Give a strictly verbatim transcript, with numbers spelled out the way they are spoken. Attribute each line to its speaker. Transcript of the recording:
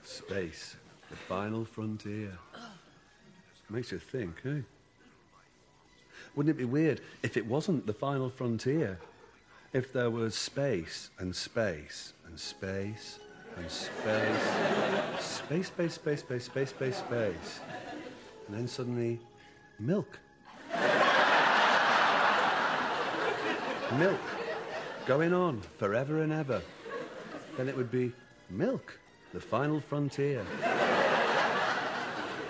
Speaker 1: Space, the final frontier. Makes you think, eh? Wouldn't it be weird if it wasn't the final frontier? If there was space and space and space and space, space, space, space, space, space, space, space, and then suddenly, milk. Milk, going on forever and ever. Then it would be milk, the final frontier.